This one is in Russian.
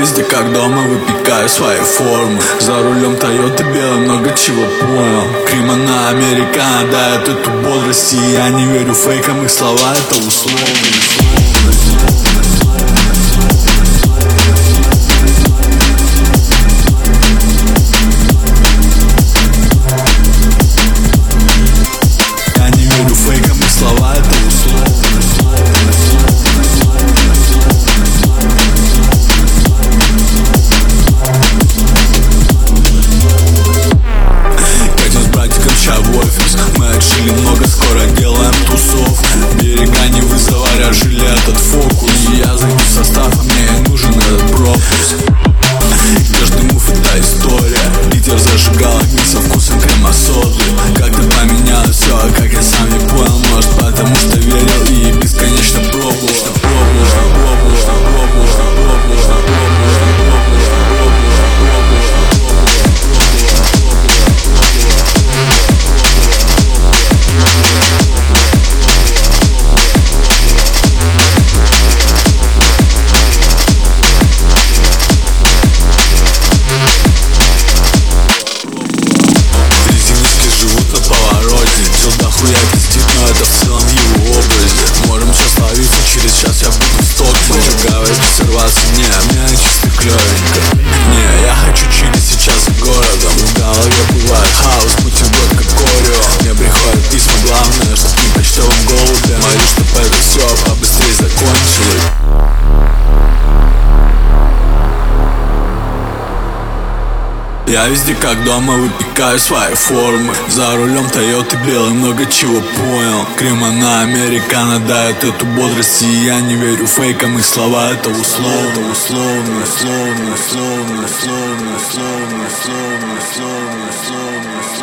везде как дома, выпекаю свои формы. За рулем Тойоты белый, много чего понял. Крим, она американо, дает эту бодрость. И я не верю фейкам, их слова это условность. Слова это условность. Пойдем с братиком ща в офис. Мы отшили много, скоро делаем тусовку. Берега не вызывали, жили этот фокус. И я зайду в состав, а мне нужен этот пропуск. Каждый мув это история. Питер зажигал огни со вкусом крема-соды. Как-то поменялось все, а как я сам не понял. Может потому что верил и бесконечно пробовал. Сейчас я буду в топе. Говорит, сорваться, мне чисто клёвенько. Не, я хочу чили сейчас за городом. В голове бывает хаос, бутерброд как Орео. Мне приходят письма, главное, чтоб не почтовым голубем. Молюсь, чтоб это все побыстрее закончилось. Я везде как дома, выпекаю свои формы. За рулем Тойоты белый, много чего понял. Крим, она американо, дает эту бодрость. И я не верю фейкам, их слова это условно. Условно.